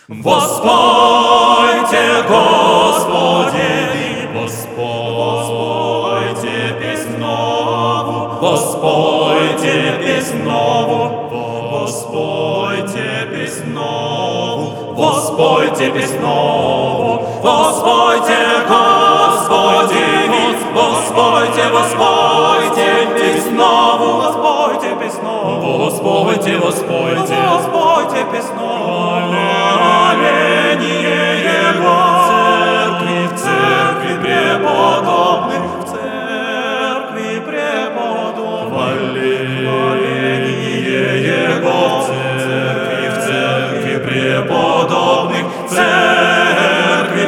Воспойте, Господи, воспойте песнь нову, воспойте песнь нову, воспойте песнь нову, воспойте песнь нову, воспойте, Господи, воспойте, воспойте песнь нову, воспойте песнь нову, воспойте, воспойте, воспойте песнь нову. В церкви преподобных, в церкви преподобных, хваление Его, в церкви преподобных, в церкви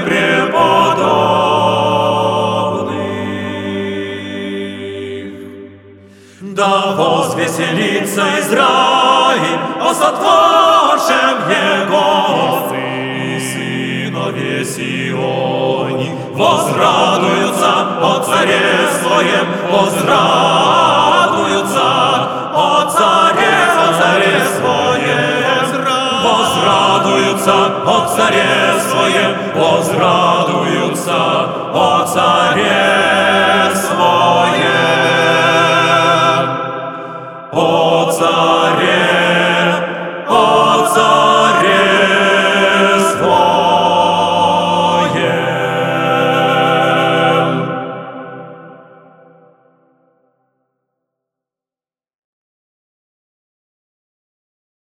преподобных. Да возвеселится Израиль о сотворшем Его, Сионе, возрадуются о царе своем, возрадуются о царе своем, возрадуются о царе своем, возрадуются.